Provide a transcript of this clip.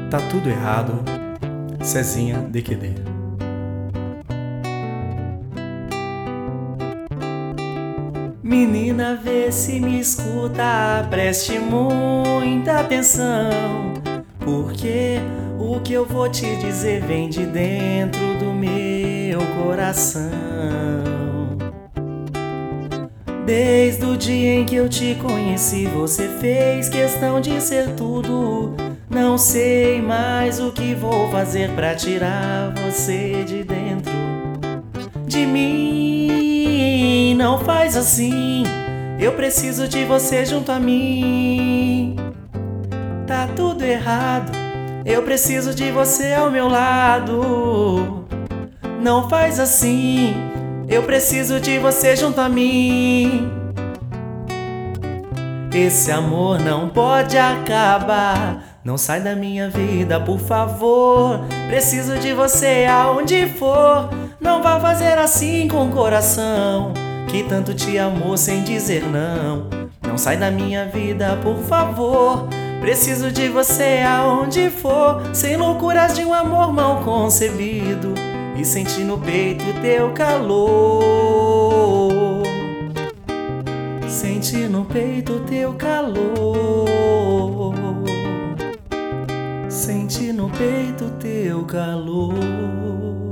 Tá tudo errado, Cezinha DQD. Menina, vê se me escuta, preste muita atenção, porque o que eu vou te dizer vem de dentro do meu coração. Desde o dia em que eu te conheci, você fez questão de ser tudo. Não sei mais o que vou fazer pra tirar você de dentro de mim. Não faz assim, eu preciso de você junto a mim. Tá tudo errado, eu preciso de você ao meu lado. Não faz assim, eu preciso de você junto a mim. Esse amor não pode acabar. Não sai da minha vida, por favor. Preciso de você aonde for. Não vá fazer assim com o coração que tanto te amou sem dizer não. Não sai da minha vida, por favor. Preciso de você aonde for. Sem loucuras de um amor mal concebido e sentir no peito teu calor. Sentir no peito teu calor. Sentir no peito teu calor.